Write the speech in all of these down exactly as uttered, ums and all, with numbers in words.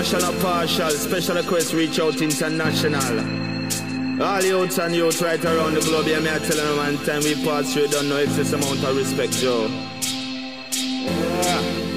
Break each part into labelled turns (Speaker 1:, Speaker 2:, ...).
Speaker 1: partial or partial, special request reach out international. All youths and youths right around the globe, yeah, me I tell them one time we pass through, don't know excess amount of respect, Joe. Yeah.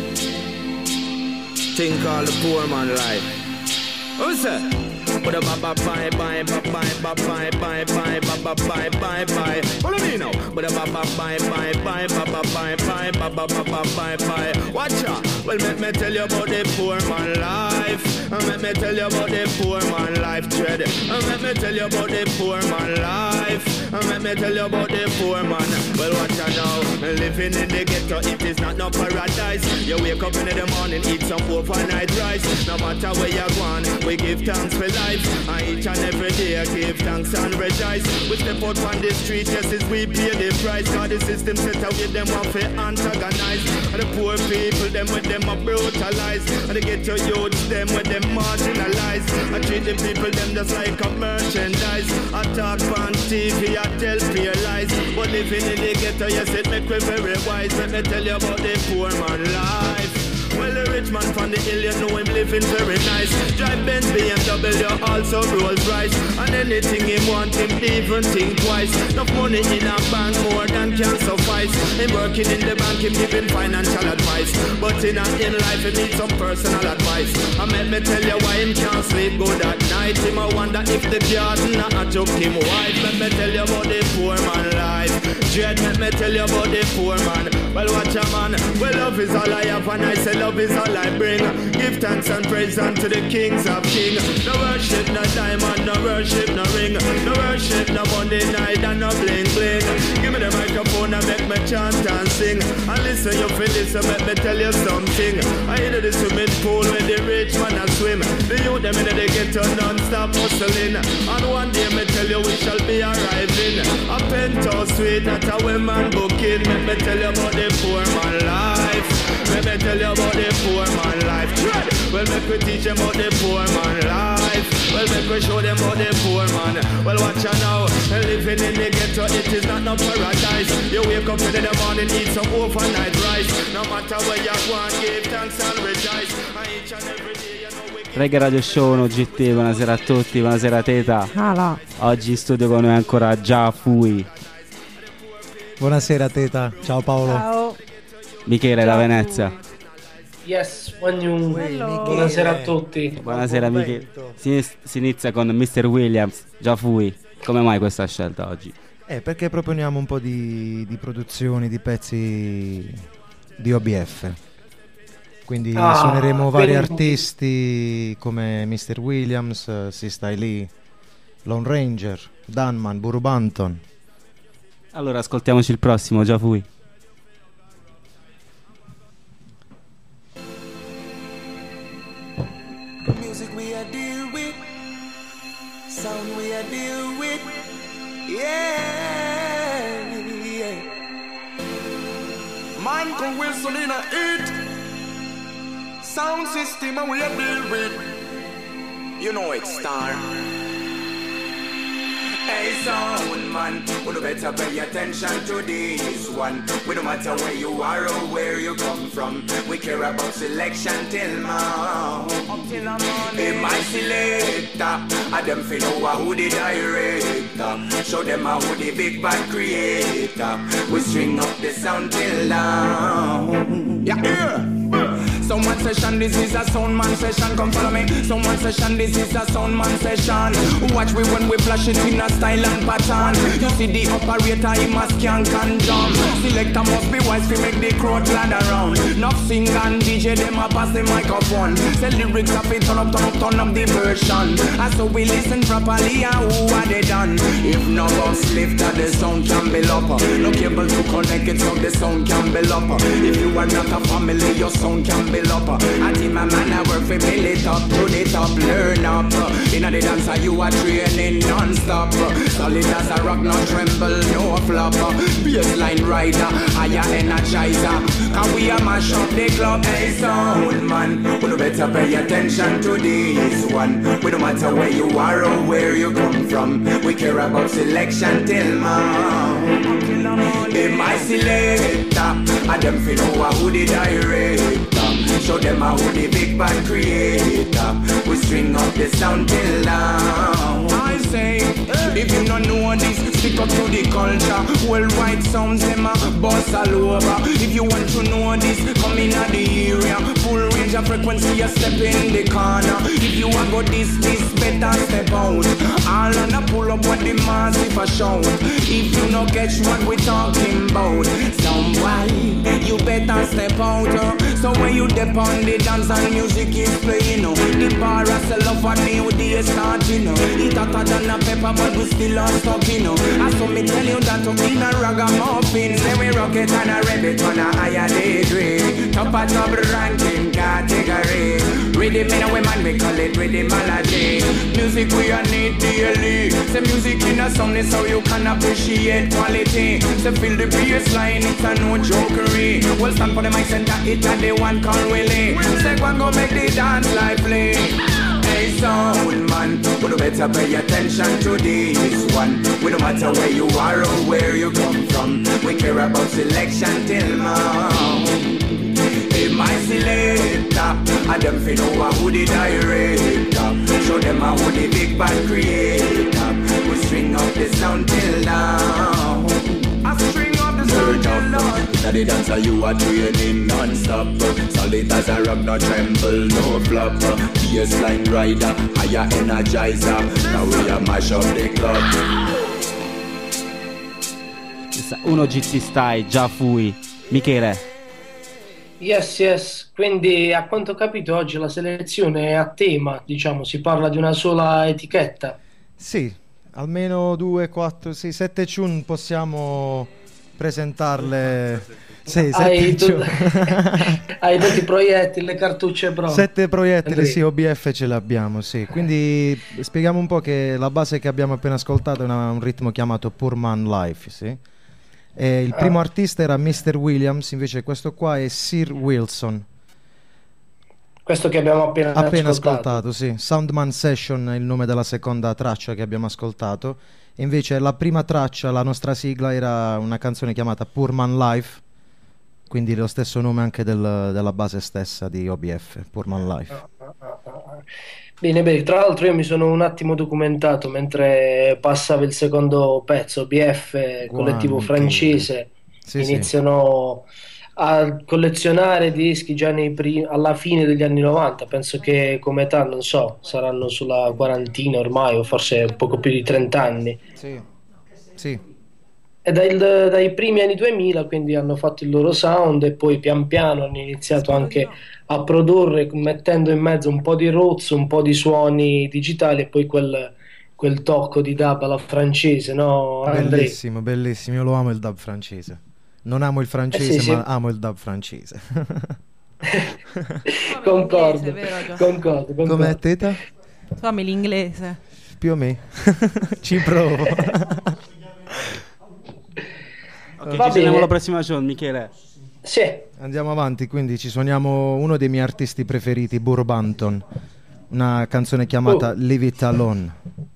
Speaker 1: Think all the poor man life. What's that? But a bye bye bye bye bye bye bye bye bye bye bye bye bye. Follow me now. But a bye bye bye bye bye bye bye bye bye bye bye bye bye. Watch out. Well, let me tell you about the poor man life. Let me tell you about the poor man life dread. Let me tell you about the poor man life. Let me tell you about the poor man. Well, watch out now. Living in the ghetto, it is not no paradise. You wake up in the morning, eat some overnight rice. No matter where you're going, we give thanks for life. And each and every day I give thanks and rejoice. We step out on the street just as we pay the price. Cause the system set out with them one for antagonize. And the poor people, them with them are brutalized. And the ghetto youths, them with them marginalized. I treat the people, them just like a merchandise. I talk on T V, I tell peer lies. But living in the ghetto, yes, it make me very wise. Let me tell you about the poor man life. Well, the rich man from the hill, you know him living very nice. Drive Benz, B M W, also Rolls Royce. And anything he want, him even think twice. Enough money in a bank, more than can suffice. Him working in the bank, him giving financial advice. But in, a, in life, he need some personal advice. And let me tell you why him can't sleep good at night. Him I wonder if the garden a took him wife. Let me tell you about the poor man life. Dread, let me tell you about the poor man. Well, watch a man. Well, love is all I have, and I say love is all I bring. Give thanks and praise unto the kings of kings. No worship, no diamond, no worship, no ring. No worship, no Monday night and no bling bling. Give me the microphone and make me chant and sing. And listen, you feel listen, make me tell you something. I enter the swimming pool where the rich man a swim. The youth them in the ghetto non-stop hustling. And one day me tell you we shall be arriving. A penthouse suite that a woman booking. Make me tell you about the poor man life. Let me tell you about the poor man life. Dread. Well, make we teach them about the poor man life. Well, make we show them about the poor man. Well, watch out now. Living in the ghetto, it is not no paradise. You wake up in the morning, eat some overnight rice. No matter where you go and give thanks and rejoice. And each and every day, you know we give...
Speaker 2: Reggae Radio Show, uno G T, buonasera a tutti, buonasera Teta.
Speaker 3: Hala.
Speaker 2: Oggi in studio con noi ancora Già Fui.
Speaker 4: Buonasera Teta, ciao Paolo.
Speaker 3: Ciao.
Speaker 2: Michele da Venezia.
Speaker 5: Yes, buonasera a tutti.
Speaker 2: Buonasera Michele. Si, si inizia con mister Williams, Già Fui. Come mai questa scelta oggi?
Speaker 4: Eh, perché proponiamo un po' di, di produzioni, di pezzi di O B F. Quindi ah, suoneremo vari ben... artisti come mister Williams, C-Style Lee, Lone Ranger, Dunman, Buru Banton.
Speaker 2: Allora ascoltiamoci il prossimo, Già Fui.
Speaker 6: Music we are deal with, sound we are deal with, yeah, yeah. Man can whistle in a hit, sound system and we are deal with. You know it, Star. Hey sound man, you better pay attention to this one. We no matter where you are or where you come from, we care about selection till now. Hey my selector, I them fi know who the director. Show them who the big bad creator. We string up the sound till down. Yeah, yeah. Someone session, this is a sound man session. Come follow me. Someone session, this is a sound man session. Watch me when we flash it in a style and pattern. You see the operator, he must skank and jump. Selector must be wise to make the crowd glad around. Enough sing and D J them a pass the microphone. Say lyrics up, it turn up, turn up, turn up the version. And so we listen properly and who are they done? If no bus lift, the sound can be up. No cable to connect it so the sound can be up. If you are not a family, your sound can be up. I think my man I work for build it up, put it up, learn up. In the dancer you are training non-stop. Solid as a rock, no tremble, no flop. Baseline rider, higher energizer. Can we a mash up the club? Hey sound man, we no better pay attention to this one. We no matter where you are or where you come from, we care about selection till now. They my selector, and them fi know who the director. Show them who the big bad creator. the sound till now. I say, if you don't know this, stick up to the culture. Worldwide sounds them a bust all over. If you want to know this, come in at the area. Full range of frequency, you step in the corner. If you want go this, this better step out. All on a pull up what the massive a shout. If you no catch what we talking about, somebody you better step out. Uh. So when you dip on the dance and music is playing, uh, the bar a sell off a new day starting. Uh. It hotter than a pepper but we still are stuck, you know. I saw me tell you that to in a ragamuffin. Say we rock it and a rev it on a higher daydream. Top of top ranking category. Rhythm in a way man we call it rhythm melody. Music we a need daily. Say music in a sound is how you can appreciate quality. Say feel the bass line, it's a no jokery. Well stand for the mic center, it a the one called Willie. Say one go make the dance lively. Hey soul man, we no better pay attention to this one. We no matter where you are or where you come from. We care about selection till now. Hey my selector, and them fi know who the director. Show them who the big bad creator. We string up the sound till now. I string up the sound till now. Inna the dancer you are training non-stop. Solid as a rock, no tremble, no flop. Bassline rider, higher energizer. Now we a mash up the club.
Speaker 2: uno G T Style, già fui. Michele.
Speaker 5: Yes, yes, quindi a quanto ho capito oggi la selezione è a tema, diciamo, si parla di una sola etichetta.
Speaker 4: Sì, almeno due, quattro, sì, sette tune possiamo presentarle. Sì,
Speaker 5: hai, tu...
Speaker 4: tune.
Speaker 5: hai tutti i proiettili, le cartucce pronte.
Speaker 4: Sette proiettili,
Speaker 5: Andrei.
Speaker 4: sì, O B F ce l'abbiamo, sì. Quindi spieghiamo un po' che la base che abbiamo appena ascoltato è una, un ritmo chiamato Poor Man Life, sì. E il primo ah. artista era mister Williams, invece questo qua è Sir Wilson.
Speaker 5: Questo che abbiamo appena,
Speaker 4: appena
Speaker 5: ascoltato.
Speaker 4: ascoltato, sì. Soundman Session è il nome della seconda traccia che abbiamo ascoltato. E invece la prima traccia, la nostra sigla, era una canzone chiamata Poor Man Life, quindi lo stesso nome anche del, della base stessa di O B F, Poor Man Life.
Speaker 5: Ah, ah, ah, ah. Bene, bene, tra l'altro io mi sono un attimo documentato mentre passava il secondo pezzo, O B F, collettivo francese,
Speaker 4: sì,
Speaker 5: iniziano sì. a collezionare dischi già nei prim- alla fine degli anni novanta, penso che come età, non so, saranno sulla quarantina ormai o forse poco più di trenta anni.
Speaker 4: Sì, sì.
Speaker 5: E dai, dai primi anni duemila quindi hanno fatto il loro sound e poi pian piano hanno iniziato anche a produrre mettendo in mezzo un po' di roots, un po' di suoni digitali e poi quel, quel tocco di dub alla francese, no Andrei?
Speaker 4: Bellissimo, bellissimo, io lo amo il dub francese. Non amo il francese,
Speaker 5: eh sì,
Speaker 4: ma
Speaker 5: sì.
Speaker 4: amo il dub francese.
Speaker 5: concordo, concordo, concordo.
Speaker 4: Com'è Teta?
Speaker 3: Tu ami l'inglese?
Speaker 4: Più o meno. Ci provo.
Speaker 2: Ok, ci vediamo la prossima giorno, Michele.
Speaker 5: Sì.
Speaker 4: Andiamo avanti, quindi ci suoniamo uno dei miei artisti preferiti, Buju Banton, una canzone chiamata
Speaker 5: oh.
Speaker 4: Leave It Alone.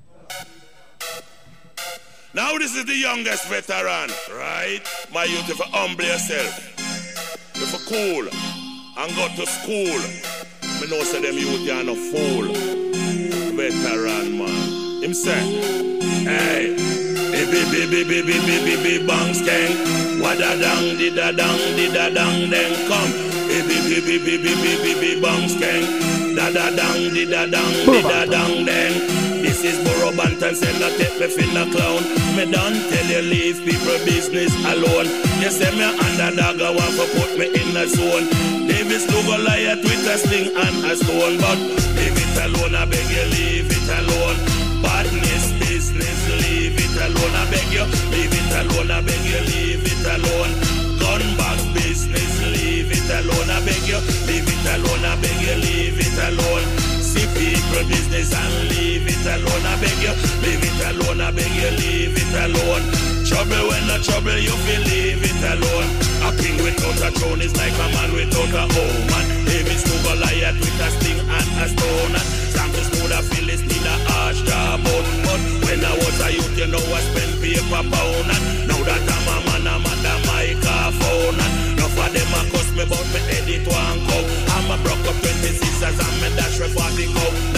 Speaker 7: Now this is the youngest veteran, right? My youth, if you humble yourself, if you cool and go to school, me know say them youth you are no fool. Veteran man, him say, hey, bi bi bi bi bi bi bi bi bang skeng, wada dang di da dang di da dang then come, bi bi bi bi bi bi bi bi bi bang skeng, da da dang di da dang di da dang then. This is Buju Banton, say not take me for no clown. Me don't tell you leave people business alone. You say me underdog, I want to put me in a zone. Davis to Goliath with a sling and a stone, but leave it alone, I beg you leave it alone. Badness business, leave it alone, I beg you. Leave it alone, I beg you, leave it alone. Gun back business, leave it alone, I beg you. Leave it alone, I beg you, leave it alone. See people business and leave it alone, I beg you. Leave it alone, I beg you, leave it alone. Trouble when no trouble, you feel leave it alone. A king without a throne is like a man without a woman. Davis to Goliath with a sting and a stone. And Samson stood a Philistine a arch jawbone. But when I was a youth, you know I spent paper pound. And now that I'm a man, I'm at the microphone. And enough of them a cuss me about me edit one cup. I'm a broke up twenty-six as I'm a dash for forty cup. Now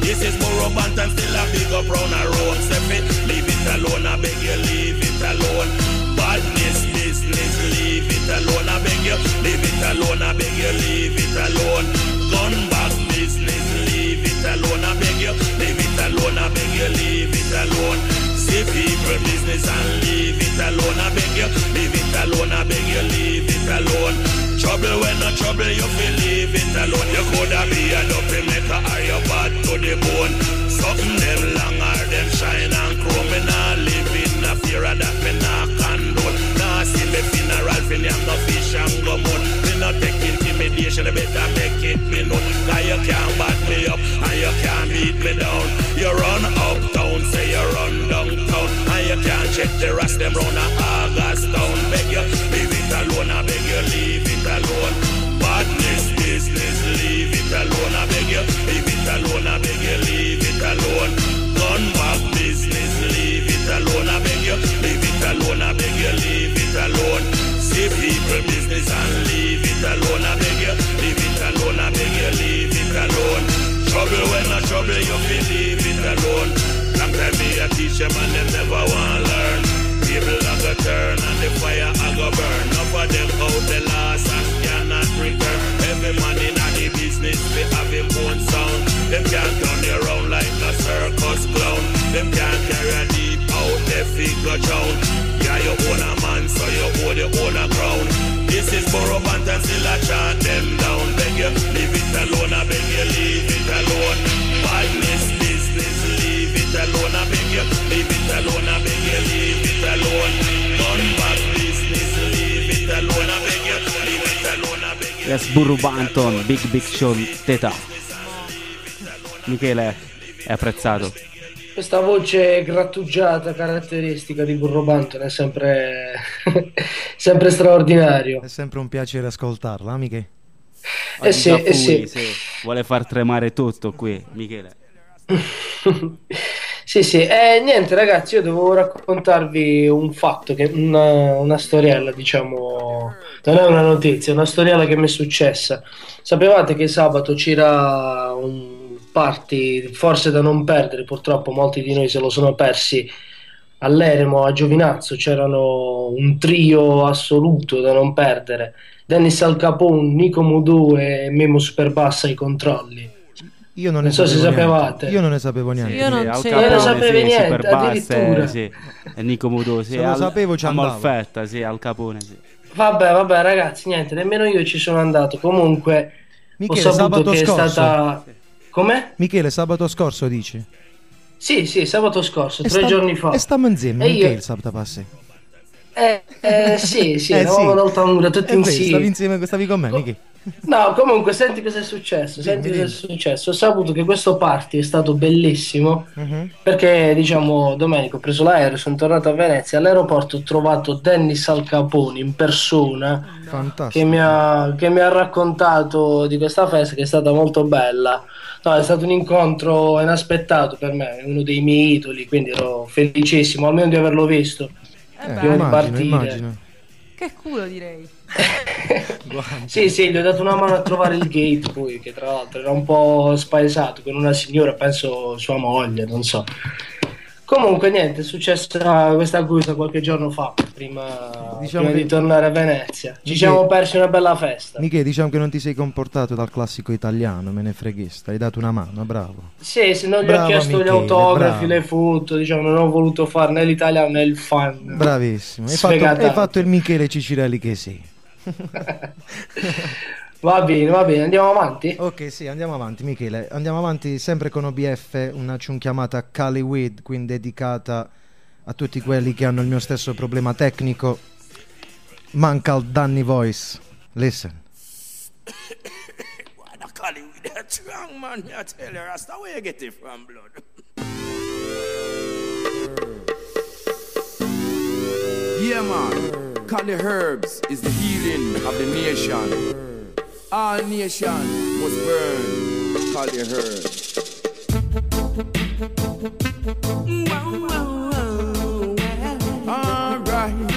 Speaker 7: This is Burro Banton, still a big up round a road. Say me, leave it alone, I beg you, leave it alone. Badness, business, leave it alone, I beg you, leave it alone, I beg you, leave it alone. Gun back business, leave it alone, I beg you, leave it alone, I beg you, leave it alone. See people business and leave it alone, I beg you, leave it alone, I beg you, leave it alone. Trouble when no trouble, you feel leave it alone. You coulda be a dopey maker or you bad to the bone. Something them long or them shine and chrome. Me nah live in a fear of that, me nah condone. Nah see me funeral, fin yam no fish and go moon. Me no take intimidation, you better make it me know. Cause you can't bat me up and you can't beat me down. You run uptown, say you run downtown. And you can't check the rest them round a August town. Beg you, leave it alone, I beg you, leave it alone. Badness, business, leave it alone, I beg you, leave it alone, I beg you, leave it alone. Gun back business, leave it alone, I beg you, leave it alone, I beg you, leave it alone. See people business and leave it alone, I beg you, leave it alone, I beg you, leave it alone. Trouble when no trouble, you feel leave it alone. Long time me a teach them and them never want learn. People a go turn and the fire a go burn. Enough of them out the last and cannot return. Every man in the business they have him own sound. Them can't turn you around like a circus clown. Them can't carry a deep out their feet go down. Yeah, you own a man so you hold your own a crown. This is Burro Banton, still a chant them down. Beg you, leave it alone, I beg you, leave it alone. Badness, business, leave it alone, I beg you, leave it alone, I beg you, leave it alone. Gun back business, leave it alone, I beg you, leave it alone, I beg you.
Speaker 2: Yes, Burro Banton, Big Big Show, Teta. Michele, è apprezzato.
Speaker 5: Questa voce grattugiata caratteristica di Burro Banton è sempre sempre straordinario.
Speaker 4: È sempre un piacere ascoltarla, amiche.
Speaker 5: Eh sì, eh sì.
Speaker 2: sì. Vuole far tremare tutto qui, Michele.
Speaker 5: Sì, sì. E niente, ragazzi, io devo raccontarvi un fatto, che una, una storiella, diciamo, non è una notizia, è una storiella che mi è successa. Sapevate che sabato c'era un party, forse da non perdere, purtroppo molti di noi se lo sono persi, all'Eremo a Giovinazzo. C'erano un trio assoluto da non perdere: Dennis Al Capone, Nico Mudu e Memo Superbassa ai controlli.
Speaker 4: Io non,
Speaker 5: non
Speaker 4: ne
Speaker 5: so se sapevate.
Speaker 4: Io non ne sapevo niente.
Speaker 3: Io non,
Speaker 2: sì,
Speaker 3: sì,
Speaker 2: Capone,
Speaker 5: io non sapevo
Speaker 2: sì,
Speaker 5: niente,
Speaker 2: Superbass,
Speaker 5: addirittura.
Speaker 2: Sì. E Nico Mudu, sì,
Speaker 4: se lo
Speaker 2: al,
Speaker 4: sapevo ci
Speaker 2: a
Speaker 4: andavo.
Speaker 2: Molfetta, sì, Al Capone, sì.
Speaker 5: Vabbè, vabbè, ragazzi, niente, nemmeno io ci sono andato. Comunque
Speaker 4: Michele,
Speaker 5: ho saputo
Speaker 4: sabato
Speaker 5: che
Speaker 4: scorso.
Speaker 5: è stata... Com'è?
Speaker 4: Michele, sabato scorso dici?
Speaker 5: Sì, sì, sabato scorso,
Speaker 4: E
Speaker 5: tre
Speaker 4: sta-
Speaker 5: giorni fa.
Speaker 4: E stiamo insieme,
Speaker 5: E
Speaker 4: Michele,
Speaker 5: io-
Speaker 4: il sabato passi.
Speaker 5: Eh, eh, sì, sì,
Speaker 4: Eh,
Speaker 5: eravamo
Speaker 4: sì.
Speaker 5: d'Altamura tutti
Speaker 4: Eh, beh,
Speaker 5: insieme.
Speaker 4: stavi insieme, stavi con me, Michele.
Speaker 5: No, comunque, senti cosa è successo. Senti
Speaker 4: Dimmi,
Speaker 5: cosa è successo. Ho saputo che questo party è stato bellissimo.
Speaker 4: Mhm.
Speaker 5: Perché, diciamo, domenica ho preso l'aereo, sono tornato a Venezia. All'aeroporto ho trovato Dennis Al Capone in persona,
Speaker 4: Fantastico.
Speaker 5: che mi, ha, che mi ha raccontato di questa festa, che è stata molto bella. No, è stato un incontro inaspettato per me, è uno dei miei idoli, quindi ero felicissimo almeno di averlo visto.
Speaker 3: Eh
Speaker 4: Eh,
Speaker 3: beh,
Speaker 5: Prima di
Speaker 4: immagino,
Speaker 5: partire.
Speaker 4: immagino.
Speaker 3: che culo direi.
Speaker 5: Sì, sì, gli ho dato una mano a trovare il gate, poi, che tra l'altro era un po' spaesato con una signora, penso sua moglie, non so. Comunque niente, è successa questa cosa qualche giorno fa, prima,
Speaker 4: Diciamo
Speaker 5: prima
Speaker 4: che-
Speaker 5: di tornare a Venezia. Ci
Speaker 4: Michele-
Speaker 5: siamo persi una bella festa.
Speaker 4: Michele, diciamo che non ti sei comportato dal classico italiano, me ne freghista, hai dato una mano, bravo.
Speaker 5: Sì, se non gli
Speaker 4: Bravo,
Speaker 5: ho chiesto
Speaker 4: Michele,
Speaker 5: gli autografi,
Speaker 4: bravo.
Speaker 5: le foto, diciamo, non ho voluto fare né l'italiano né il fan.
Speaker 4: Bravissimo, hai fatto,
Speaker 5: Sfegatato.
Speaker 4: hai fatto il Michele Cicirelli che sei.
Speaker 5: Va bene, va bene, andiamo avanti?
Speaker 4: Ok, sì, andiamo avanti, Michele. Andiamo avanti sempre con O B F, una tune chiamata Cali Weed, quindi dedicata a tutti quelli che hanno il mio stesso problema tecnico. Manca il Danny Voice. Listen.
Speaker 6: Why the collie with that strong man? I tell you, Rasta, where you get it from, blood?
Speaker 8: Yeah, man. Cali Herbs is the healing of the nation. All nation must burn Cali Herbs. All right.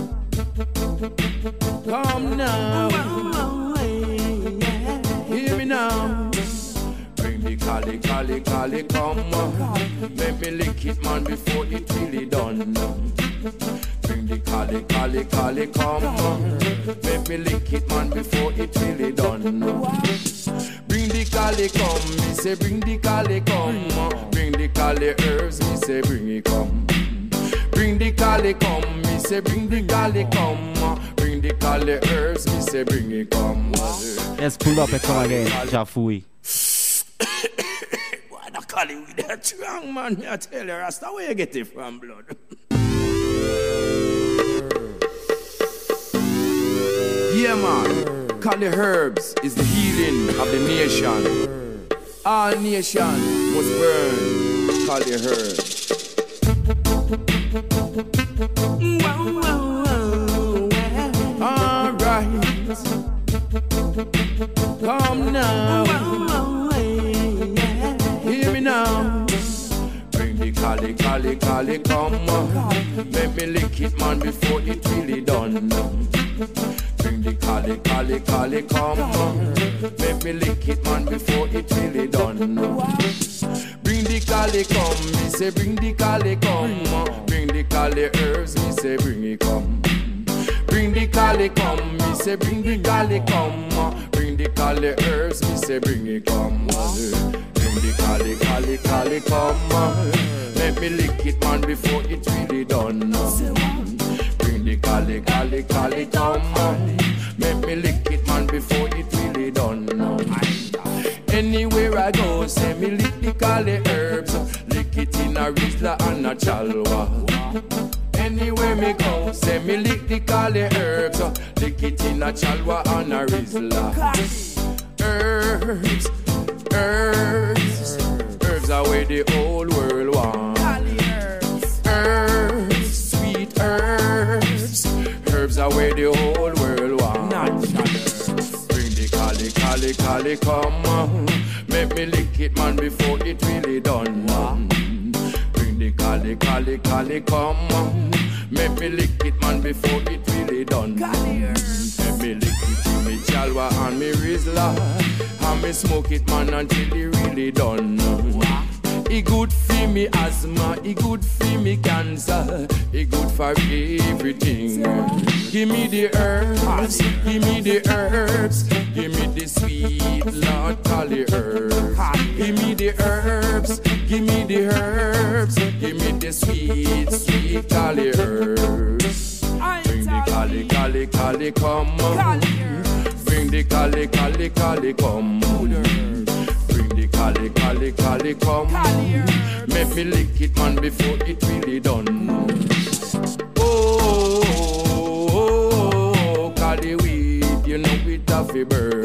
Speaker 8: Come now. Hear me now. Bring the Cali cali, cali, come. Make me lick it, man, before it really done. Bring the cali, cali, cali, come. Make me lick it, man, before it really done. Bring the cali, come. Me say, bring the cali, come. Bring the cali herbs. Me say, bring it, come. Bring the cali, come. Me say, bring the cali, come. Bring the cali herbs. Me say, bring it, come.
Speaker 2: Let's pull up and come again. Jah Fui.
Speaker 7: Why the cali with that strong, man? I tell you, Rasta, where you get it from, blood?
Speaker 8: Yeah, man. Cali herbs is the healing of the nation. All nation must burn Cali herbs. All right. Come now. Hear me now. Bring the Cali, Cali, Cali, come. Make me lick it, man, before it really done. Bring the Cali, Cali, Cali, come. Make me lick it, man, before it really done. Bring the Cali, come. Me say, bring the Cali, come. Bring the Cali herbs. Me say, bring it, come. Bring the Cali, come. Me say, bring the Cali, come. Bring the Cali herbs. Me say, bring it, come. Bring the Cali, Cali, Cali, come. Let me lick it, man, before it really done. Bring the Cali, Cali, Cali, come. Make me lick it, man, before it really done. Anywhere I go, say me lick the Cali herbs. Lick it in a Rizla and a Chalwa. Anywhere me go, say me lick the Cali herbs. Lick it in a Chalwa and a Rizla. Herbs, herbs, herbs are where the whole world wants. Herbs, sweet herbs, herbs are where the whole world wants. Bring the Cali, Cali, Cali, come. Make me lick it, man, before it really done. Bring the Cali, Cali, Cali, come. Make me lick it, man, before it really done. Make me lick it in me Chalwa and me Rizla. And me smoke it, man, until it really done. It good for me asthma, it good for me cancer, it good for everything. Give me the herbs, give me the herbs, give me the sweet Lord Cali herbs. Give me the herbs, give me the herbs, give me the sweet, sweet Cali herbs. Bring the Cali, Cali, Cali, come. Bring the Cali, Cali, Cali, come. Cali, Cali, Cali, come. Make me lick it, man, before it really done. Oh, oh, oh, Cali weed, you know it have to burn.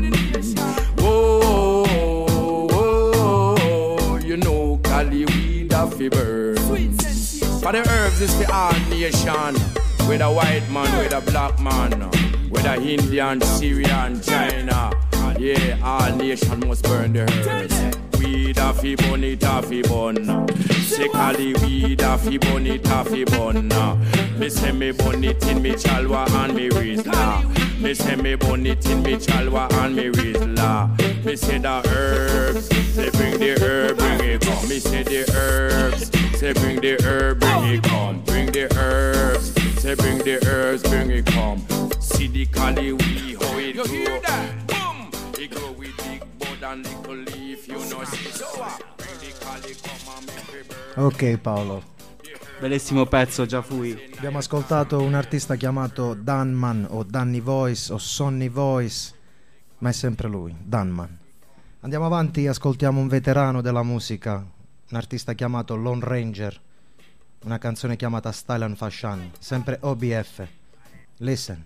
Speaker 8: Oh, oh, oh, you know Cali weed have to burn. For the herbs is the all nation. With a white man, with a black man, with a Indian, Syrian, China. Yeah, all nation must burn the herbs. Weed a fi bun, it a fi bun. Say Cali weed a fi bun, it a fi bun. Me say me bun it in me Chalwa and me Rizla. Me say me bun it in me Chalwa and me Rizla. Me say the herbs, say bring the herb, bring it come. Me say the herbs, say bring the herb, bring it come. Bring the herbs, say bring the herbs, bring it come. See the Cali weed how it grow. It grow with big bud and little leaf, you know. Bring the Cali come and make it burn.
Speaker 4: Ok Paolo,
Speaker 2: bellissimo pezzo, Jah Fui.
Speaker 4: Abbiamo ascoltato un artista chiamato Danman o Danny Voice o Sonny Voice, ma è sempre lui, Danman. Andiamo avanti, ascoltiamo un veterano della musica, un artista chiamato Lone Ranger, una canzone chiamata Style and Fashion, sempre O B F. Listen.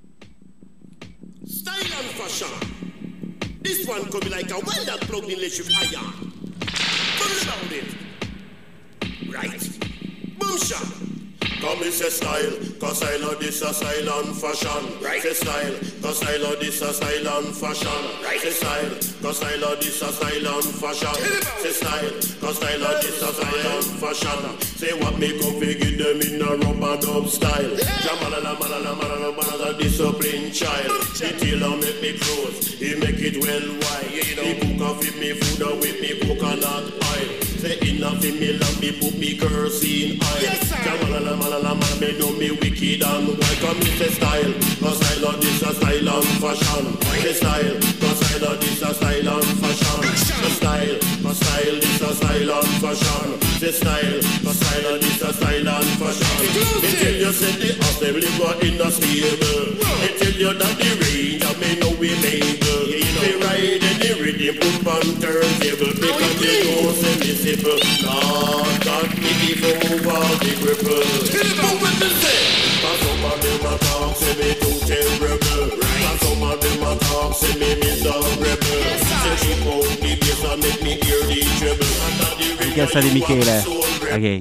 Speaker 9: Style and Fashion. This one coming like a well that plugged in electric iron. Coming around it. Right. Boom shot. Come is a style, cause I love this a style and fashion. Right. Say style, cause I love this a style and fashion. Right. Say style, cause I love this a style and fashion. Say style, cause I love this a style and fashion. Say what make up we give them in a rubber dub style. Jamalala malala malala malala disciplined child. The tailor make me clothes, he make it well wide. He cook off with me food or with me coconut oil. Say enough in me lamb, me put me kerosene oil. Jamalala malala malala me know me wicked and white. Come me say style, cause I love this a style and fashion. Say style, cause I love this a style and fashion. Say style, cause style this a style and fashion. Say style, cause style love this a style and fashion. Me tell you say the assembly go in a stable. Me tell you that the range I me know we make. We ride in the rhythm up on turntable because they don't say me simple. Lord God me even over the cripple. But what they say? Cause some of them a talk say me too terrible. Cause some of them a talk say me miserable. Say she out the bass and make me hear the treble.
Speaker 2: Richiesta di Michele. Ok.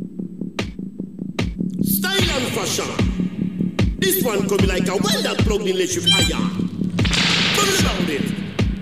Speaker 9: Style and fashion. This one could be like a well that plugged in electric iron. Put about it.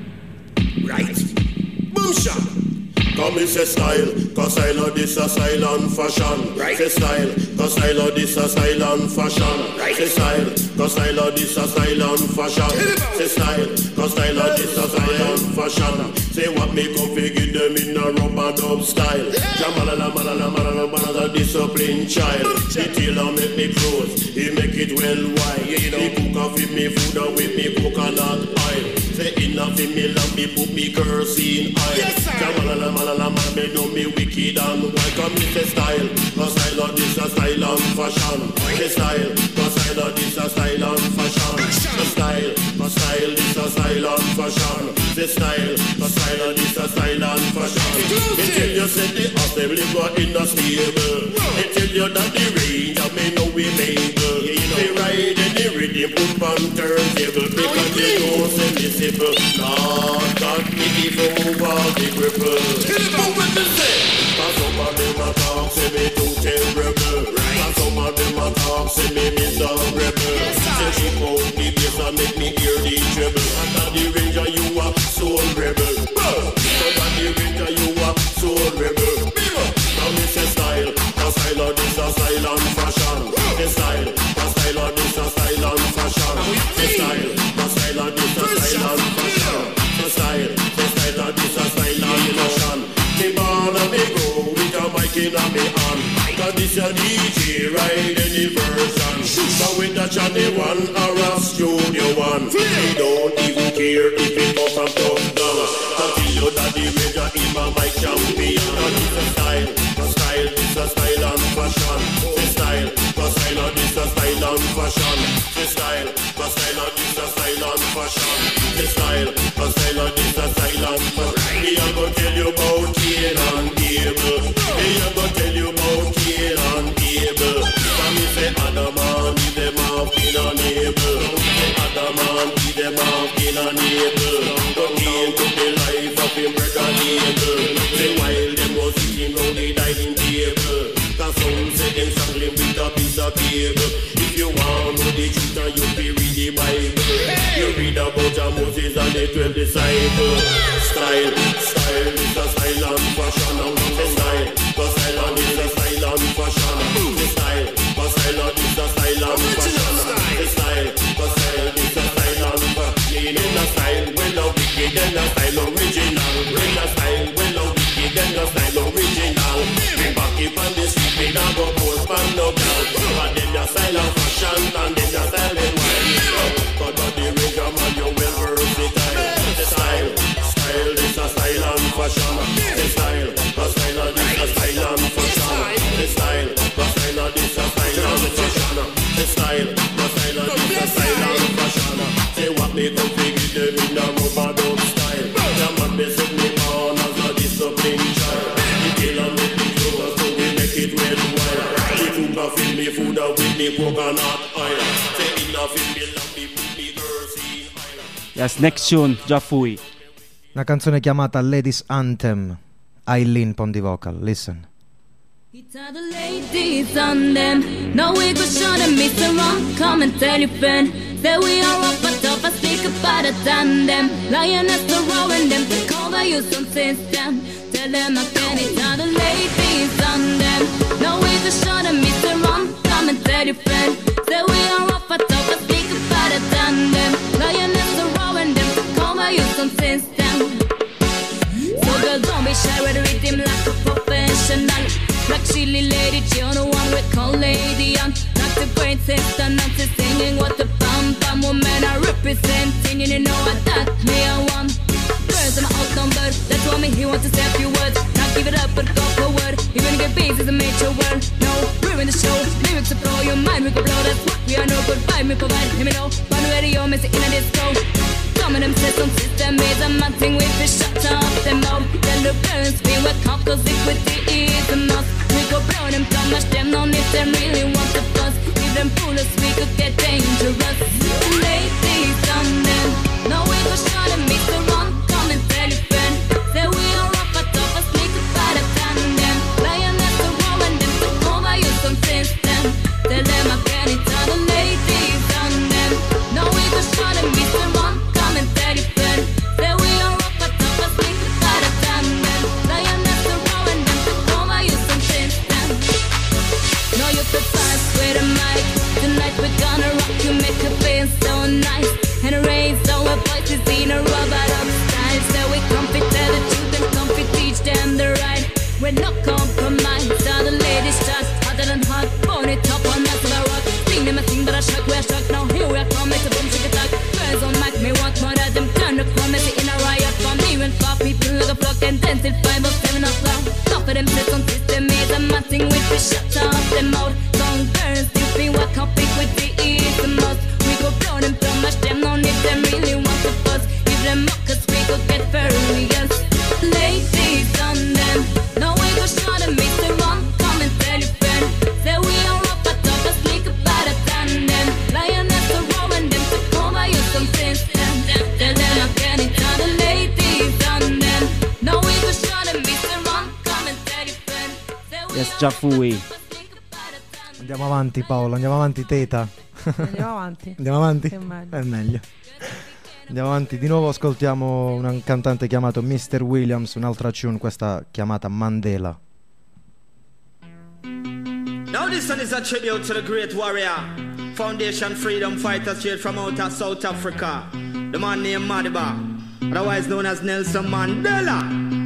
Speaker 9: Right. Boom shot. Come is a style, cause I love this a style and fashion. Right. Say style, cause I love this a style and fashion. Right. Say style, cause I love this a style and fashion. Say style, cause I love this a style and fashion. Say what make up we give them in a rubber dub style. Jamalala malala malala malala disciplined child. The tailor make me clothes, he make it well wide. He cook off with me food or with me coconut oil. Say enough in me lamb, me put me kerosene oil. Jamalala malala malala me know me wicked and white. Come me say style, cause I love this a style and fashion. Say style, cause I love this a style and fashion. Say style, cause style this a style and fashion. Say style, cause style love this a style and fashion. Me tell you say the assembly go in a stable. Me tell you that the range I me know we make. They ride in the rhythm up on turntable because they don't say me simple. Lord God me even over the cripple. But what they say? Cause some of them a talk say me too terrible. Cause some of them a talk say me miserable. Say she out the bass and make me hear the treble. And at the range of you a soul rebel. But at the range of you a soul rebel. Now me say style, cause I love this a style and fashion. Say style, cause I love this a style and fashion. Say style, cause I love this a style and fashion. Say style, say style love this a style and fashion. Me born and me grow with a mic in a me hand. Cause this a D J ride any version. But with a channel one or a studio one, we don't even care if it goes from top down. Until you that the major in my mic champion. Cause this a style, a style, this a style and fashion. Say style, cause style and this a style and fashion. Say style, cause style and this a style and fashion. Say style, cause style and this a style and fashion. Me a go tell you about Cain and Abel. Me a go tell you about Cain and Abel. And me say Adam and Eve them have been unable. Say Adam and Eve them have been unable. But Cain took the life of him brother Abel. Say while them was eating round the dining table. Cause some say them strangling with a piece of cable. If you want to know the truth and you be read the Bible, you read about Moses and the twelve disciples. Style, style is a style and fashion. Say style, cause style and is a style and fashion. Say style, cause style and is a style and fashion. Say style, cause style is a style and fashion. In a style, well a wicked, then a style original. In a style, well a wicked, then a style original. Bring back it on the street, we don't go post pan no girl. But then your style and fashion, and then your style and wine. But on the range of man, you well versatile. The style, style is a style and fashion. The style, cause style and is a style and fashion. The style, cause style and is a style and fashion. The style, cause style and is a style and fashion. Say what me come to give them in a rubber dub style. The man me set me born as a disciplined child. The tailor make me clothes so we make it well wild. The cook a fill me food up with me coconut oil. Say enough in me love me put me kerosene oil.
Speaker 2: Yes, next tune, già fui.
Speaker 4: Una canzone chiamata Ladies Anthem, Eileen on the vocal, listen.
Speaker 10: It's all the ladies on them. Now we go show them Mister Wrong. Come and tell your friend. Say we are up but up and speak about it and them. Lioness the rowing them. Take over you some system. Tell them again. It's all the ladies on them. Now we go show them Mister Wrong. Come and tell your friend. Say we are up but up and speak about it and them. Lioness the rowing them. Take over you some system. So girl don't be shy with the rhythm like a professional. Black chili lady, you're the one we call lady on. Not the great sister, not the singing what the bam bam woman are representing. And you know what that me I want. Girls I'm outnumbered, that's why me he want to say a few words. Not give it up but go forward. Even get busy is a major word. No, we're in the show, lyrics to blow your mind. We go blow, that's what we are, no goodbye. Me provide, let me know, but radio miss it in a disco. Some of them say some system is a man thing with the shut up them out. Tell the parents we work hard cause equity is a must. We go blow them, don't mash them down if they really want to fuss. If them fool us we could get dangerous. Ladies on them, now we go show them Mister Wrong. Come and tell your friend. Say we are up at top and sneak about a tandem. Lioness the row and them to cover you some system. Tell them again it's all the ladies on them. Now we go show them Mister Wrong. Tonight we're gonna rock you, make her feel so nice. And raise our voices in a rubber up style. So we comfy tell the truth and comfy teach them the right. We're no compromise. All the ladies just hotter than hot. Bone it up on us of a rock. Sing them a thing but I shock, we're shock. Now here we are come, it's a boom, shake attack. Girls on mic, me want more of them. Turn the crowd, messy in a riot. From me and four people like a flock and dance till five or seven o'clock. Top of them sets on system is a matting with the shut off them out. Some girls think we work up big with the ease the most. We go blow them, don't mash them, no need them really want to fuss. If them mock us, we go get furious. Ladies on them, now we go show them Mister Wrong. Come and tell your friend. Say we are up at top and sneak about a tandem. Lioness the row and them to cover you some system. Tell them again it's all the ladies on them. Now we go show them Mister Wrong. Come and tell your friend.
Speaker 2: Yes, già fui.
Speaker 4: Andiamo avanti Paolo, andiamo avanti Teta.
Speaker 3: Andiamo avanti.
Speaker 4: Andiamo avanti?
Speaker 3: Che è meglio.
Speaker 4: È meglio. Andiamo avanti, di nuovo ascoltiamo un cantante chiamato mister Williams, un'altra tune, questa chiamata Mandela.
Speaker 1: Now this one is a tribute to the great warrior, foundation freedom fighter straight from out of South Africa, the man named Madiba, otherwise known as Nelson Mandela.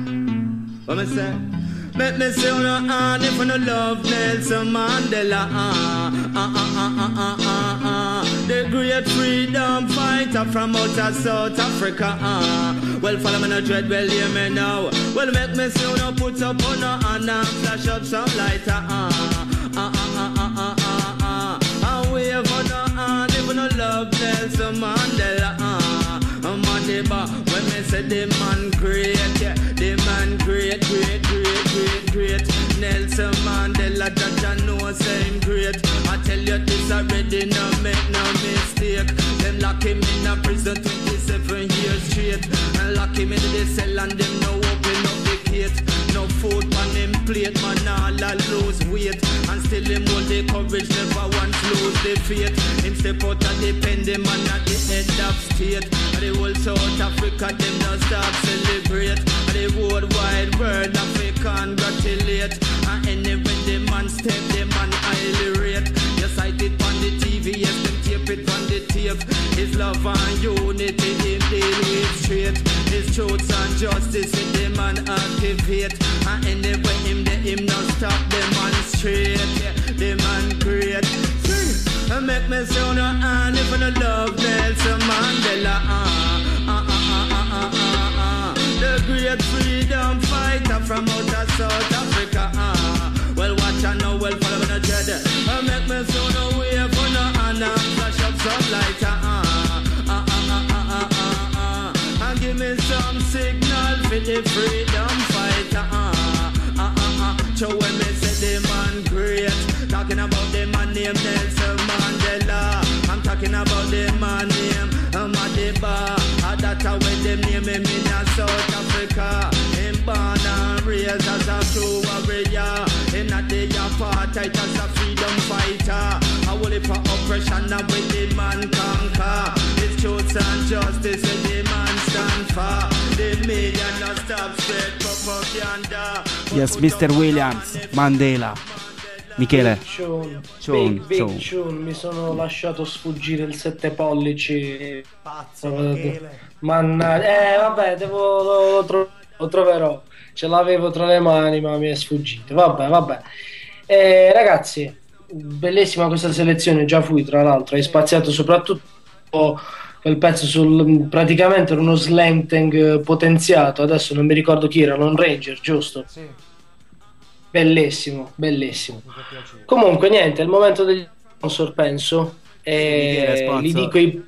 Speaker 1: What me say? Make me say on your hand if you no love Nelson Mandela. Ah, ah, ah, ah, ah, ah, ah. The great freedom fighter from out of South Africa. Ah, well, follow me no dread, well, hear me now. Well, make me say on your put up on your hand and flash up some lighter. Ah, ah, ah, ah, ah, ah, ah, ah. And wave on your hand if you no love Nelson Mandela. Ah, Madiba, when me say the man great, yeah, the man great, great, great, great, great. Nelson Mandela, that I know say him great. I tell you this already, no make no mistake. Them lock him in a prison twenty-seven years straight, and lock him in the cell and them no open up the gate. No food on him plate, man all a lose weight, and still him hold the courage, never once lose the faith. Him step out of the pen, the man at the head of state. And the whole South Africa, them don't stop celebrate. And the whole wide world, Africa congratulate. And anyway the man step, the man highly rate. You sight it on the T V, yes, them tape it on the tape. His love and unity, him deal with straight. His truth and justice, with the man activate. And anyway him, the him not stop, the man straight. Yeah, the man great. And make me say on your hand if you no love Nelson Mandela. Ah, ah, ah, ah, ah, ah, ah. The great freedom fighter from out of South Africa. Ah, well watch and now, well follow me no dread. And make me say on your wave on your hand and flash up some lighter. Ah, ah, ah, ah, ah, ah, ah. And give me some signal for the freedom fighter. Ah, ah, ah, ah. So when me say the man great, talking about the man named Nelson Mandela. I'm talking about the man named Madiba. That's how them name him in South Africa. Him born and raised as a true warrior. Him not the sight as a freedom fighter. I will it for oppression and when the man conquer. It's truth and justice and the man stand for. The media not stop spread propaganda.
Speaker 2: Yes, mister Williams, Mandela. Michele.
Speaker 5: Big
Speaker 2: Cion,
Speaker 5: Big, Big
Speaker 2: cion.
Speaker 5: Cion, mi sono lasciato sfuggire il sette pollici.
Speaker 4: Pazzo,
Speaker 5: Michele. Mannaggia, eh vabbè, devo, lo, lo, tro- lo troverò. Ce l'avevo tra le mani, ma mi è sfuggito. Vabbè, vabbè. Eh, ragazzi, bellissima questa selezione. Già fui, tra l'altro, hai spaziato soprattutto quel pezzo sul praticamente era uno slam tank potenziato. Adesso non mi ricordo chi era, non Ranger, giusto?
Speaker 4: Sì.
Speaker 5: Bellissimo, bellissimo. Comunque niente, è il momento degli sponsor, penso. E
Speaker 2: Sì, sponsor.
Speaker 5: li dico i,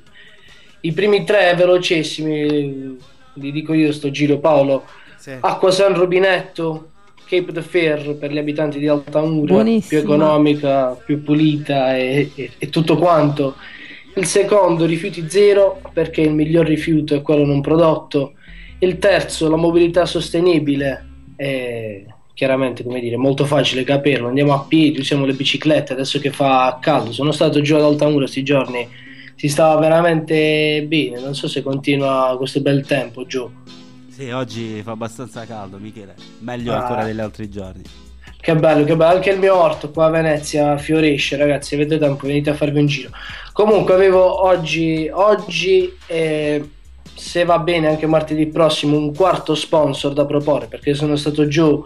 Speaker 5: i primi tre velocissimi, li dico io sto giro, Paolo.
Speaker 2: Sì.
Speaker 5: Acqua San Rubinetto, Cape de Fer per gli abitanti di Altamura,
Speaker 3: Buonissima.
Speaker 5: più economica, più pulita e, e, e tutto quanto. Il secondo, rifiuti zero, perché il miglior rifiuto è quello non prodotto. Il terzo, la mobilità sostenibile, è chiaramente, come dire, molto facile capirlo. Andiamo a piedi, usiamo le biciclette adesso che fa caldo. Sono stato giù ad Altamura questi giorni, si stava veramente bene. Non so se continua questo bel tempo giù.
Speaker 2: Sì, oggi fa abbastanza caldo, Michele. Meglio
Speaker 5: Ah.
Speaker 2: ancora degli altri giorni.
Speaker 5: Che bello, che bello, anche il mio orto qua a Venezia fiorisce, ragazzi, avete tempo, venite a farvi un giro. Comunque avevo oggi, oggi eh, se va bene anche martedì prossimo, un quarto sponsor da proporre, perché sono stato giù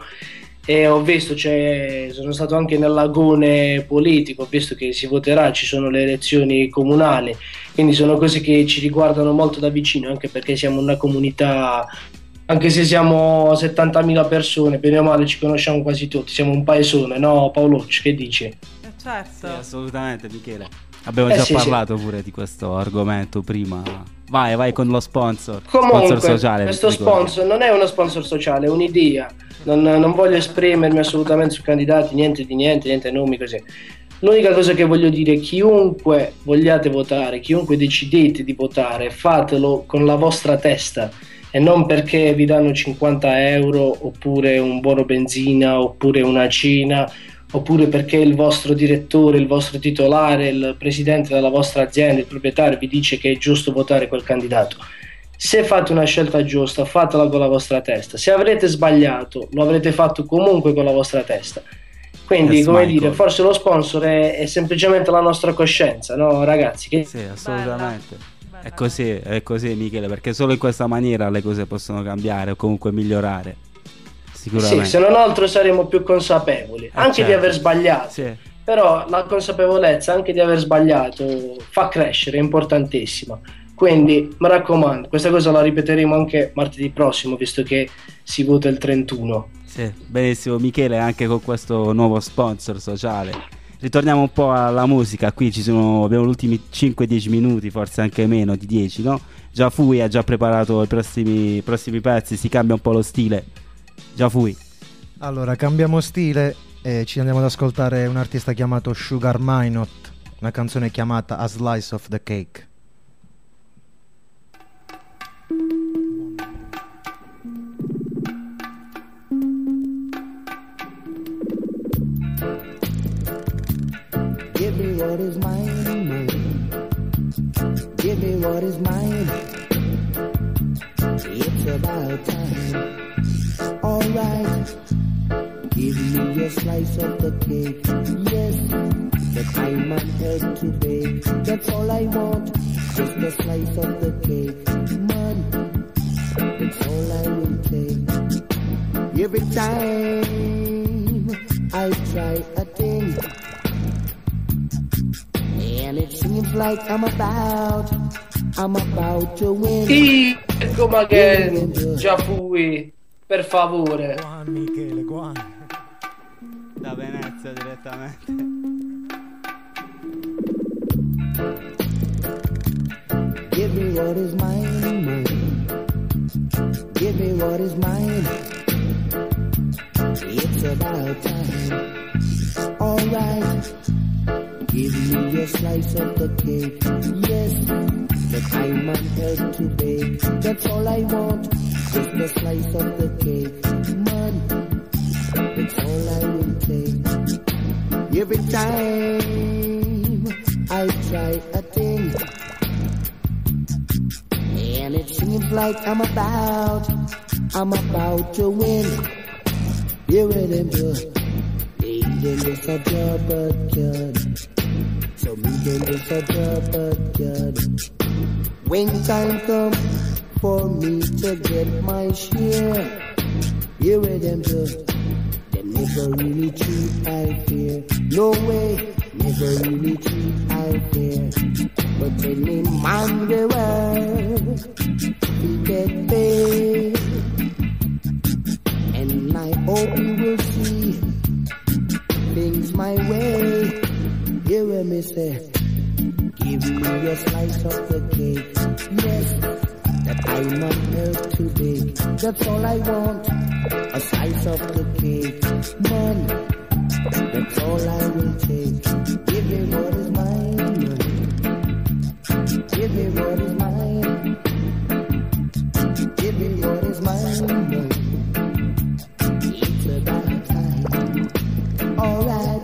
Speaker 5: e ho visto, cioè, sono stato anche nell'agone politico, ho visto che si voterà, ci sono le elezioni comunali, quindi sono cose che ci riguardano molto da vicino, anche perché siamo una comunità, anche se siamo settantamila persone, bene o male ci conosciamo quasi tutti, siamo un paesone, no Paolucci, che dici?
Speaker 3: Eh, certo.
Speaker 2: Sì, assolutamente, Michele. Abbiamo
Speaker 5: Eh,
Speaker 2: già
Speaker 5: sì,
Speaker 2: parlato pure di questo argomento prima. Vai, vai con lo sponsor.
Speaker 5: Comunque,
Speaker 2: sponsor sociale.
Speaker 5: questo
Speaker 2: ricordi.
Speaker 5: sponsor non è uno sponsor sociale, è un'idea. Non, non voglio esprimermi assolutamente sui candidati, niente di niente, niente nomi così. L'unica cosa che voglio dire è chiunque vogliate votare, chiunque decidete di votare, fatelo con la vostra testa e non perché vi danno cinquanta euro oppure un buono benzina oppure una cena oppure perché il vostro direttore, il vostro titolare, il presidente della vostra azienda, il proprietario vi dice che è giusto votare quel candidato. Se fate una scelta giusta, fatela con la vostra testa. Se avrete sbagliato, lo avrete fatto comunque con la vostra testa. Quindi,
Speaker 2: Yes,
Speaker 5: come
Speaker 2: Michael.
Speaker 5: dire, forse lo sponsor è, è semplicemente la nostra coscienza, no ragazzi? Che...
Speaker 2: Sì, assolutamente.
Speaker 3: Bella.
Speaker 2: È così, è così, Michele, perché solo in questa maniera le cose possono cambiare o comunque migliorare. Sicuramente.
Speaker 5: Sì, se non altro saremo più consapevoli, anche
Speaker 2: certo.
Speaker 5: di aver sbagliato.
Speaker 2: Sì.
Speaker 5: Però la consapevolezza anche di aver sbagliato fa crescere, è importantissima. Quindi mi raccomando, questa cosa la ripeteremo anche martedì prossimo, visto che si vota il trentuno.
Speaker 2: Sì, benissimo Michele, anche con questo nuovo sponsor sociale. Ritorniamo un po' alla musica, qui ci sono, abbiamo gli ultimi cinque dieci minuti, forse anche meno di dieci, no? Già Fui ha già preparato i prossimi, i prossimi pezzi, si cambia un po' lo stile. Già Fui.
Speaker 4: Allora, cambiamo stile e ci andiamo ad ascoltare un artista chiamato Sugar Minot, una canzone chiamata A Slice of the Cake.
Speaker 11: Give me what is mine, mine. Give me what is mine. It's about time. Alright. Give me a slice of the cake. Yes, that I might help to bake. That's all I want. Just a slice of the cake. Man, that's all I will take. Every time I try a thing, and it seems like I'm about, I'm about to win.
Speaker 5: Ecco again, già fui, per favore.
Speaker 4: Juan Michele, Juan.
Speaker 2: Da Venezia direttamente.
Speaker 11: Give me what is mine, mine. Give me what is mine. It's about time. Alright. Give me a slice of the cake. Yes, that I might help to bake. That's all I want. Just a slice of the cake. Man, that's all I will take. Every time I try a thing, and it seems like I'm about, I'm about to win. You remember, even this a job but good. So me then this a job but good. When time come for me to get my share, you remember, they never really treat I fear. No way, never really treat I fear. But any man we work, we get paid. And I hope you will see things my way. Hear me say, give me a slice of the cake. Yes, that I not help to bake. That's all I want, a slice of the cake. Man, that's all I will take. Give me what is mine. Give me what is mine. Give me what is mine. It's about time. Alright.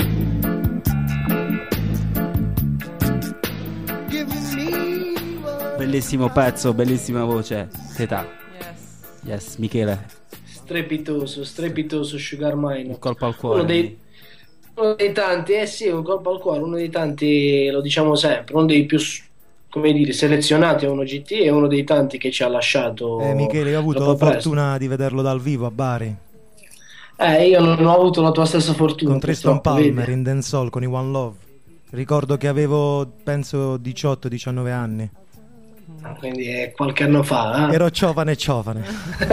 Speaker 2: Bellissimo pezzo, bellissima voce. Teta.
Speaker 3: Yes.
Speaker 2: Yes, Michele.
Speaker 5: Strepitoso, strepitoso Sugar Mine.
Speaker 2: Un colpo al cuore.
Speaker 5: Uno dei, uno dei tanti, eh sì, un colpo al cuore, uno dei tanti, lo diciamo sempre, uno dei più, come dire, selezionati a uno G T e uno dei tanti che ci ha lasciato.
Speaker 4: Eh, Michele, io ho avuto la
Speaker 5: presto.
Speaker 4: fortuna di vederlo dal vivo a Bari.
Speaker 5: Eh, io non ho avuto la tua stessa fortuna.
Speaker 4: Con Tristan Palmer
Speaker 5: vedi?
Speaker 4: in Dancehall con i One Love. Ricordo che avevo, penso, diciotto diciannove anni.
Speaker 5: Quindi è qualche anno fa, eh?
Speaker 4: Ero giovane giovane.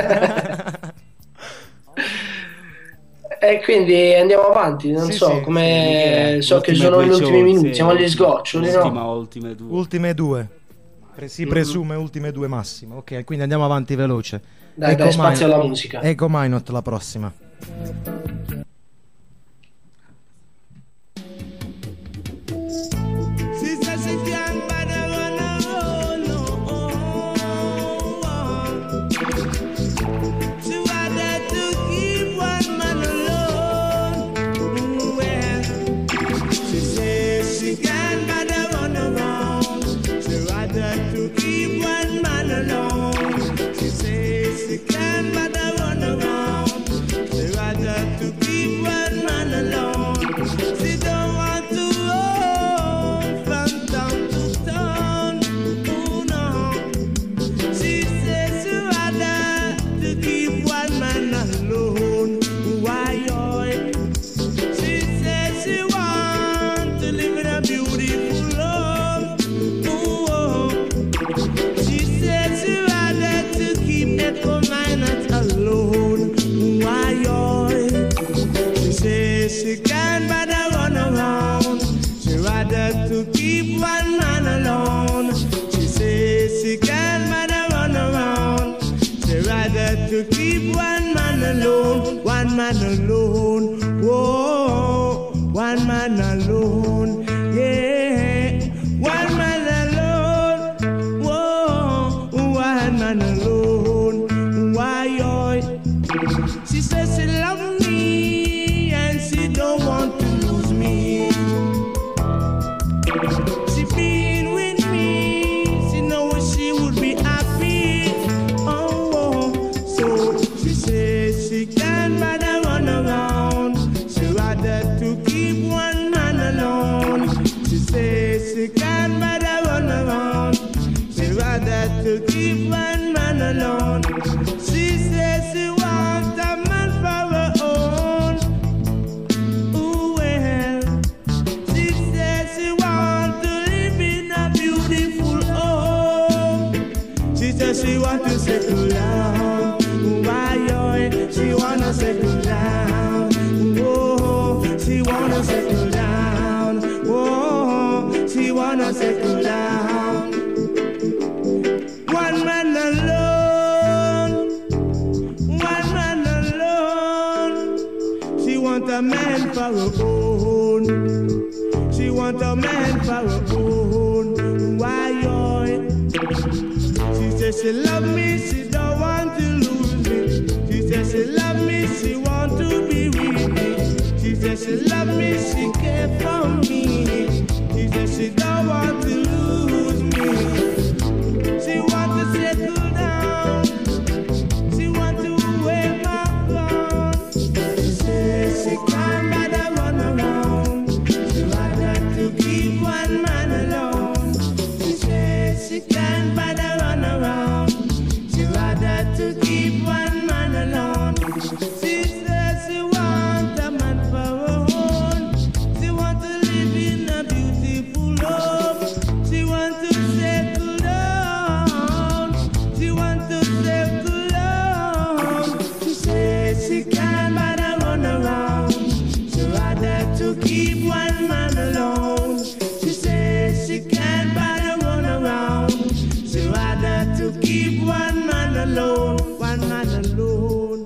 Speaker 5: E quindi andiamo avanti, non
Speaker 4: Sì,
Speaker 5: so
Speaker 4: sì,
Speaker 5: come
Speaker 2: sì,
Speaker 5: so che
Speaker 2: ultime
Speaker 5: sono gli
Speaker 2: due
Speaker 5: ultimi
Speaker 2: show,
Speaker 5: minuti,
Speaker 2: sì,
Speaker 5: siamo agli
Speaker 2: ultime-
Speaker 5: sgoccioli,
Speaker 2: ultima,
Speaker 5: no?
Speaker 2: ultime due.
Speaker 4: Ultime due. Pre- si presume ultime due massimo. Ok, quindi andiamo avanti veloce.
Speaker 5: Dai, dai, spazio alla musica.
Speaker 4: Ego Minot la prossima.
Speaker 12: She can't bother run around. She rather to keep one man alone. She says she can't bother run around. She rather to keep one man alone. One man alone. Whoa, one man alone. Yeah, one man alone. Whoa, one man alone. Why, oh? She says she loves me and she don't want to lose me. She been with me, she knows she would be happy. Oh, oh. So she says she can't bother run around. She rather to keep one man alone. She says she can't bother run around. She rather to keep one man alone. She says she wants a man for her own. Ooh, well. She says she wants to live in a beautiful home. She says she wants to settle down. Why, oh, she wanna settle down. Whoa, she wanna settle down. Whoa, she wanna settle down. One man alone. One man alone. She want a man for her own. She want a man for her own. Why, oh? She says she love me, she don't want to lose me. She says she love me, she want to be with me. She says said she love me, she care for me. She said she don't want to lose me. She want to settle down. She want to wear my crown. She said she can't bother run around. She rather to keep one man alone. She said she can't bother run around. She rather to keep one man alone. She says she want a man for her own. She want to live in a beautiful home. She want to settle down. She want to settle down. She says she can't bother run around. She rather to keep one man alone. She says she can't bother run around. She rather to keep one man alone. One man alone.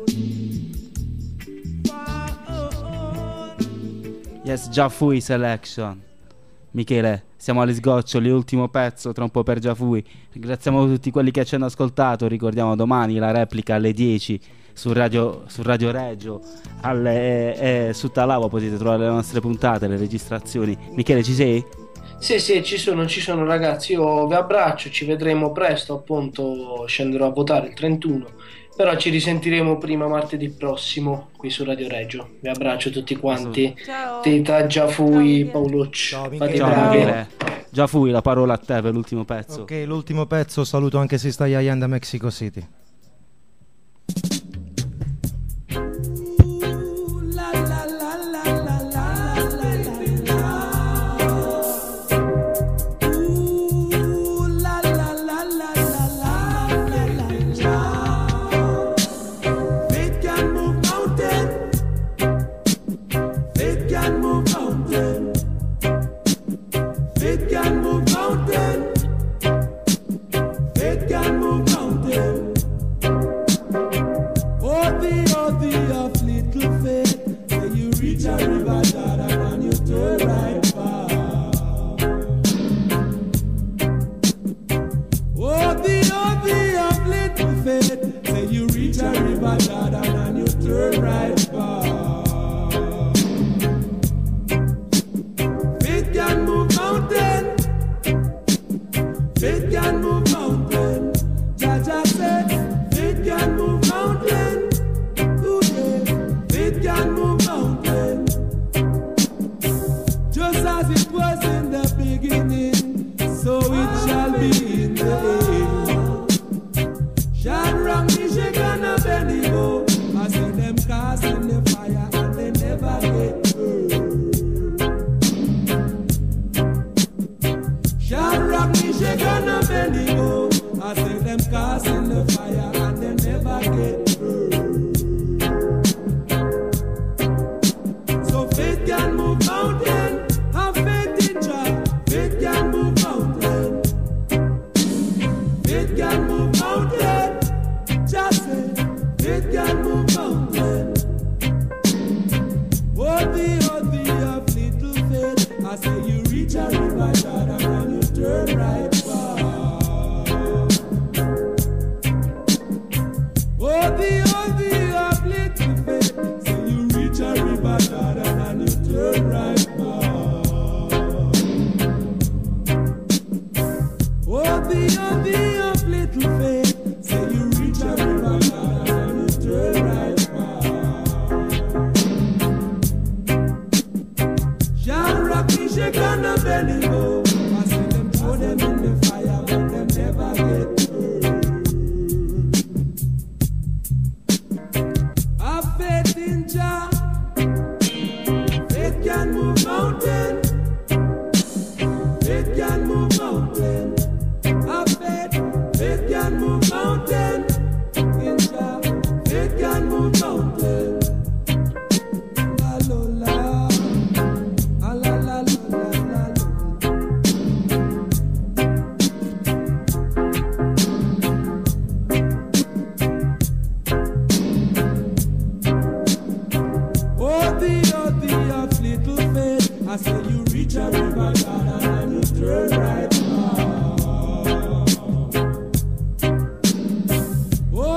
Speaker 2: Yes, già fui selection. Michele, siamo agli sgoccioli, ultimo pezzo, tra un po' per già fui. Ringraziamo tutti quelli che ci hanno ascoltato. Ricordiamo domani la replica alle dieci su Radio, su Radio Reggio. Alle, e, e su Talavo potete trovare le nostre puntate, le registrazioni. Michele, ci sei?
Speaker 5: Sì, sì, ci sono, ci sono ragazzi, io vi abbraccio, ci vedremo presto, appunto scenderò a votare il trentuno, però ci risentiremo prima martedì prossimo qui su Radio Reggio. Vi abbraccio tutti quanti.
Speaker 3: Ciao.
Speaker 5: Tita, Già fui, Paolucci.
Speaker 4: Ciao,
Speaker 5: Fate
Speaker 2: Ciao
Speaker 5: bravi.
Speaker 2: Michele. Già fui, la parola a te per l'ultimo pezzo.
Speaker 4: Ok, l'ultimo pezzo, saluto anche Sista Yayan da Mexico City.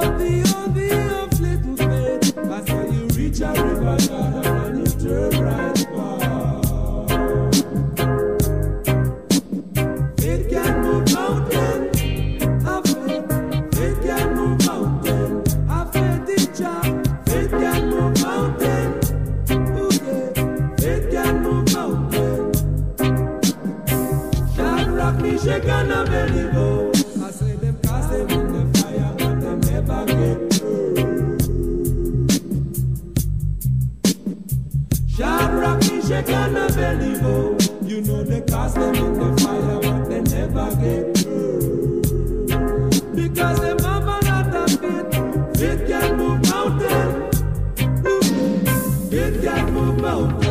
Speaker 12: Reach a river, and you turn right. Shadrach, Meshach, and Abednego, you know they cast them in the fire, but they never get through. Because them have a lot of faith, faith can move mountains. Faith can move mountains.